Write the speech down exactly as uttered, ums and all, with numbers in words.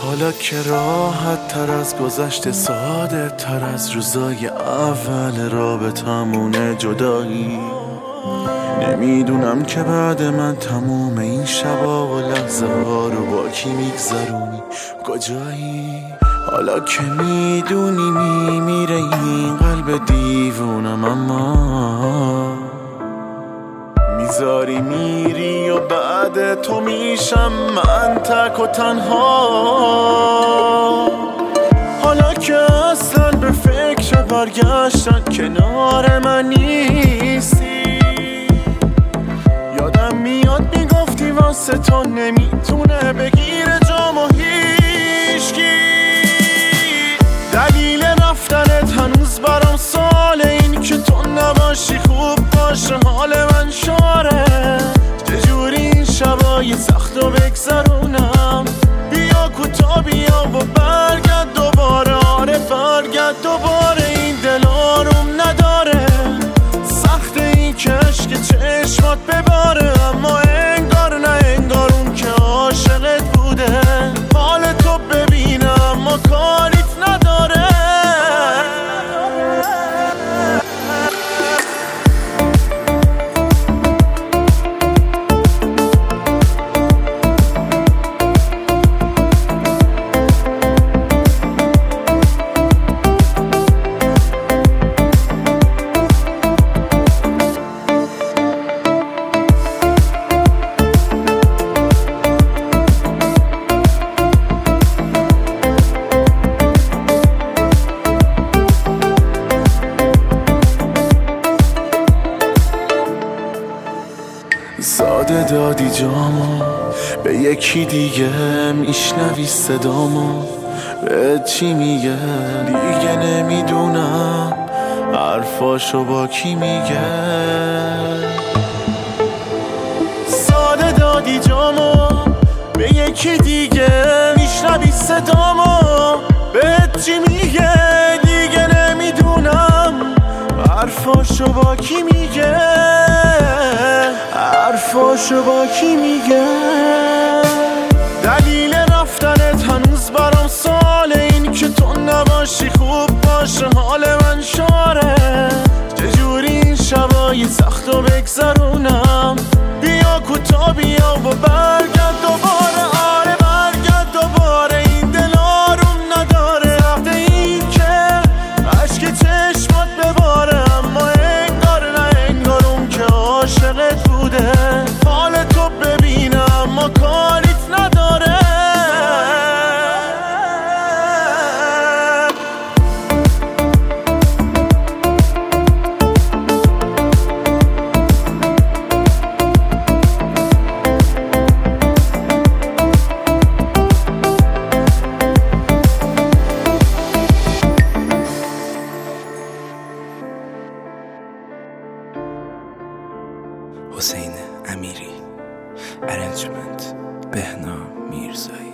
حالا که راحت تر از گذشته، ساده تر از روزای اول رابطمونه جدایی. نمیدونم که بعد من تموم این شبا و لحظه ها رو با کی میگذرونی، کجایی؟ حالا که میدونی میمیره این قلب دیوونم، اما میذاری میری و بعد تو میشم من تک و تنها. حالا که اصلا به فکر برگشتن کنار من نیستی، یادم میاد میگفتی واسه تو نمیتونه بگیره جام و هیچکی. دلیل رفتنت هنوز برام ساله، این که تو نباشی خوب باشه حال من شاره. چجوری این شبای سخت رو بگذرونم؟ بیا کوتا بیا و برگرد دوباره، آره برگرد دوباره. این دل آروم نداره، سخت این که عشق چشمات بباره، اما انگار نه انگار اون که عاشقت بوده حال تو ببینم اما کاریت نداره. ساده دادی جامو به یکی دیگه، میشنوی صدامو به چی میگه؟ دیگه نمیدونم حرفاشو با کی میگه. ساده دادی جامو به یکی دیگه، میشنوی صدامو به چی میگه؟ دیگه نمیدونم حرفاشو با کی میگه، حرفاشو با کی میگه. دلیل رفتنت هنوز برام ساله، این که تو نباشی خوب باشه حال من شاره. چجوری این شبای سخت رو بگذرونم؟ بیا کوتا بیا و برگرد دوباره، آره برگرد دوباره. این دل آروم نداره، سخت این که عشق چشمات بباره، اما انگار نه انگار اون که عاشقت بوده حال تو ببینم اما کاریت نداره. حسین امیری، ارنجمنت بهنام میرزایی.